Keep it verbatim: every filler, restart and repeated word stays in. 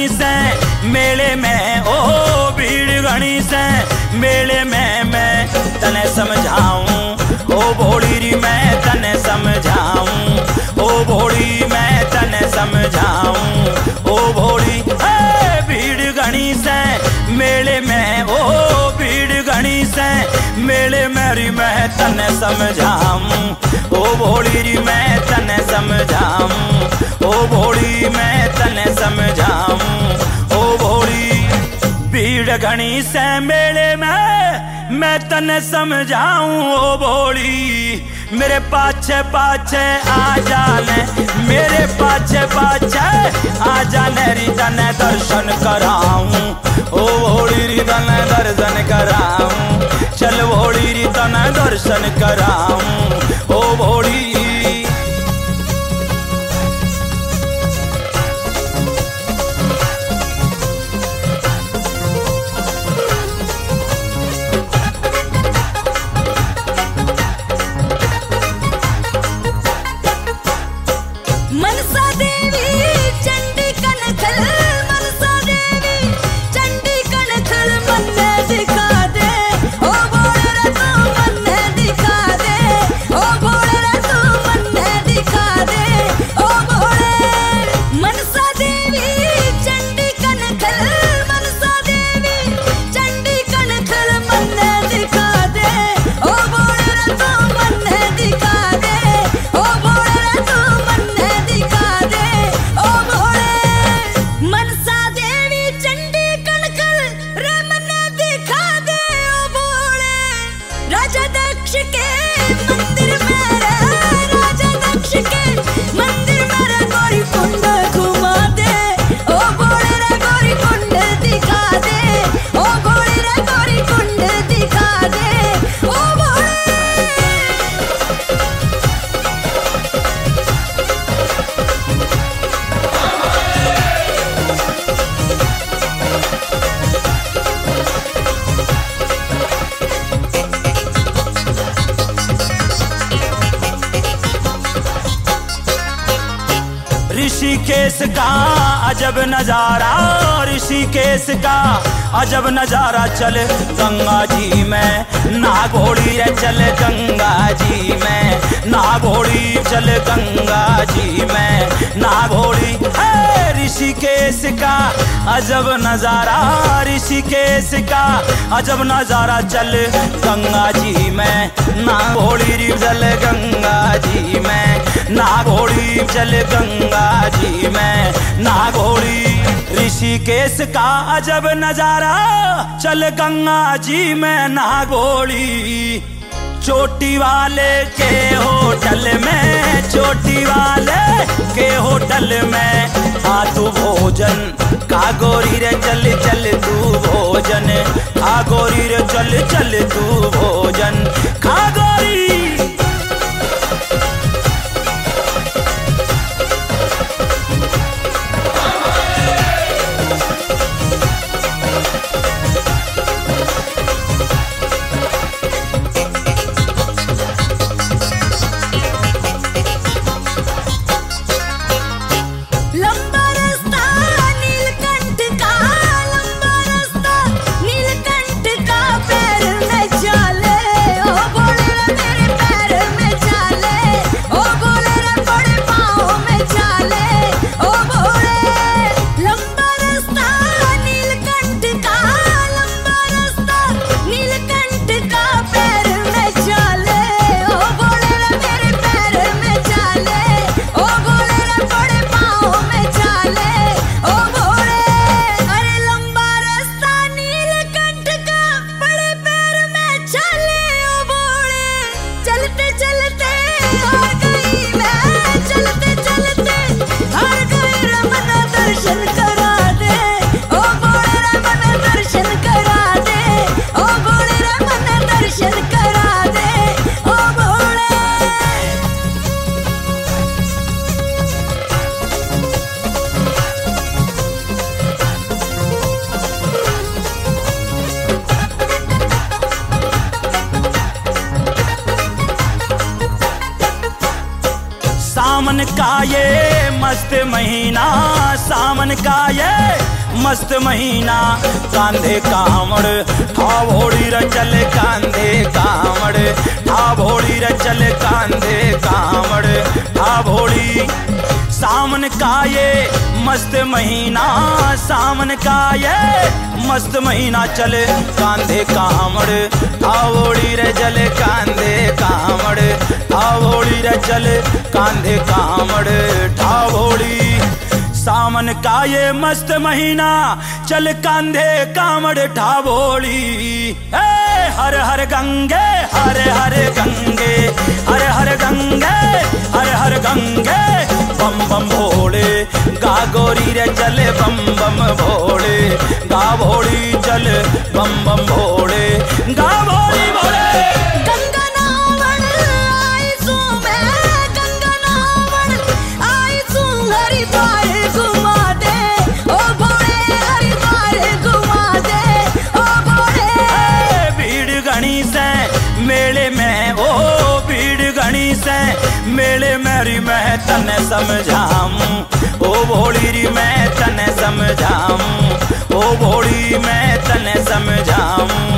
घनी से मेले में, ओ भीड़ घनी से मेले में मैं तने समझाऊं, ओ भोली री मैं तने समझाऊं, ओ भोली मैं तने समझाऊं, ओ भोली है भीड़ घनी से मेले में, ओ भीड़ घनी से मेले मेरी मैं तने समझाऊं, ओ भोली री मैं तने समझाऊं, ओ भोली मैं तने समझाऊं, ओ भोली भीड़ घनी से मेले में मैं तने समझाऊं, ओ भोली मेरे पाछे पाछे आ जाने, मेरे पाछे पाछे आ जाने री तने दर्शन कराऊं, ओ भोली री तने दर्शन कराऊं, चल भोली री तने दर्शन कराऊं, ओ भोली मनसा देवी चंडी कनखल, मनसा देवी चंडी कनखल मन्ने दिखा दे, ओ भोले रे तू मन्ने दिखा दे, ओ भोले रे तू मन्ने दिखा दे, ओ भोले मनसा देवी चंडी कनखल, मनसा देवी चंडी कनखल मन्ने दिखा दे, ओ भोले रे तू मन्ने दिखा दे, ओ भोले रे तू मन्ने दिखा दे, ओ भोले मनसा देवी चंडी कनखल रे मन्ने दिखा दे, ओ भोले राजा दक्ष के मंदिर में रे, राजा दक्ष के मंदिर में रे गौरी कुंड घुमा दे, ओ भोले रे गौरी कुंड दिखा दे, ओ भोले रे गौरी कुंड दिखा दे, ओ भोले ऋषिकेश का अजब नजारा, ऋषिकेश का अजब नजारा, चल गंगा जी में ना घोड़ी रे, चल गंगा जी में ना घोड़ी, चल गंगा जी में ना घोड़ी है ऋषिकेश का अजब नजारा, ऋषिकेश का अजब नजारा, चल गंगा जी में ना घोड़ी री, चल गंगा जी में ना घोड़ी, चल गंगा जी में ना घोड़ी ऋषिकेश का अजब नजारा, चल गंगा जी में ना घोड़ी चोटी वाले के होटल में, चोटी वाले के होटल में आ तू भोजन का गोरी रे, चल चल तू भोजन खा गोरी रे, चल चल तू भोजन खा गोरी। लंबा रास्ता नीलकंठ का, लंबा रास्ता नीलकंठ का पैर में चाले, ओ भोले रे ये मस्त महीना, सावन का ये मस्त महीना, कांधे कामड़ ठावोड़ी रे चले कांधे कामड़, ठावोड़ी रे चले कांधे कामड़ ठावोड़ी। सावन का ये मस्त महीना, सावन का ये मस्त महीना, चले कांधे कामड़ ठावोड़ी रे चले कांधे कामड़, ठावोड़ी रे चले कांधे कामड़ ठावोड़ी। सावन का ये मस्त महीना, चल कांधे कामड़ ठावोड़ी। हर हर गंगे हर हर गंगे, हर हर गंगे हर हर गंगे, बम बम भोले गा गोरी रे चले बम बम भोले, गा भोली चल बम बम भोले, गा भोली भोले। गंगा नावण आई सू मैं, गंगा नावण आई सू, हरिद्वार घुमा दे ओ भोले, हरिद्वार घुमा दे ओ भोले। भीड़ घनी से मेले में, ओ भीड़ घनी से मेले मेरी मैं तने समझाऊं, ओ भोली री मैं तने समझाऊं, ओ भोली मैं तने समझाऊं।